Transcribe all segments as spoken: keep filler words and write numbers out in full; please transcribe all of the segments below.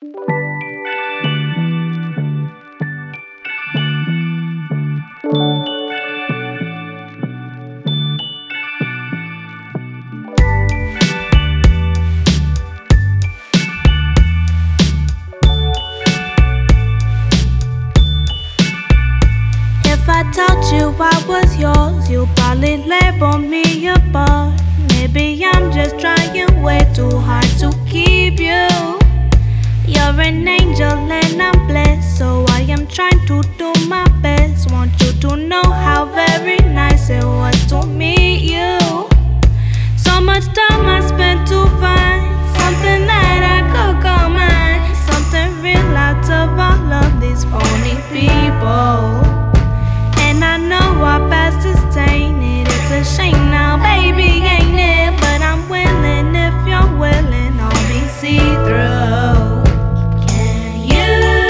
If I told you I was yours, you'd probably label me a bug. Maybe I'm just trying way too hard to keep you. You're an angel and I'm blessed, so I am trying to do my best. Want you to know how very nice it was to meet you. So much time I spent to find something that I could call mine, something real out of all of these phony people. And I know our past is tainted. It's a shame now, baby, ain't it? But I'm willing if you're willing. I'll be see-through. Can you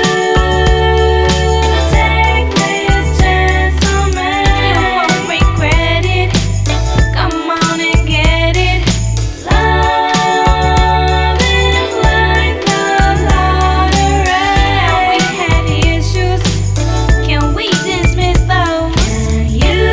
take this chance on me? You won't regret it. Come on and get it. Love is like the lottery. And we had issues. Can we dismiss those? Can you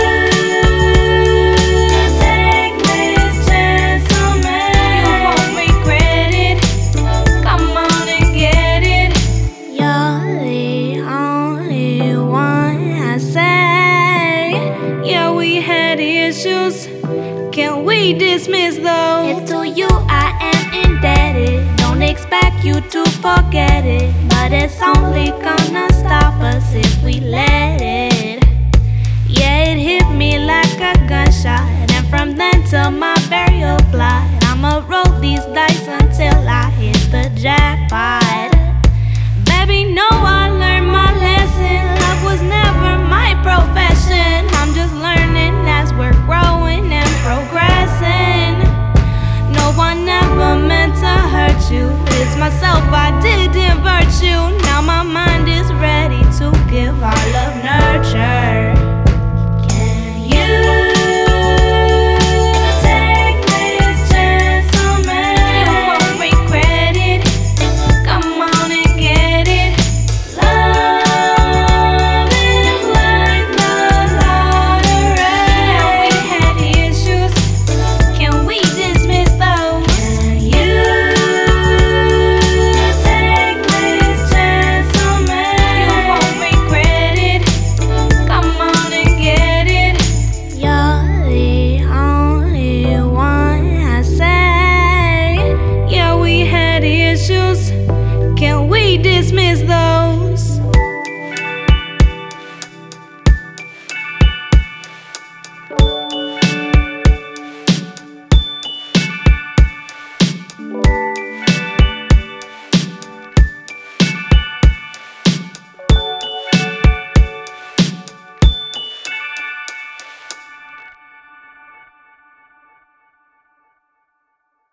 take this chance on me? You won't regret it. Come on and get it. You're the only one I say. Yeah, we had issues. Can we dismiss those? If to you I am indebted, don't expect you to forget it. But it's only gonna stop us if we let it. Yeah, it hit me like a gunshot, and from then till my burial plot, I'ma roll these dice until I hit the jackpot. Baby, no, I learned my lesson. Love was never my profession. I'm just learning as we're growing and progressing. No one ever meant to hurt you. It's myself, I didn't virtue. Now my mind is ready to give all of nurture. Can you take this chance on me? You won't regret it. Come on and get it. Love is like the lottery. And we had issues. Can we dismiss those? Can you take this chance on me? You won't regret it. Come on and get it. You're the only one I say. Yeah, we had issues. Can we dismiss those?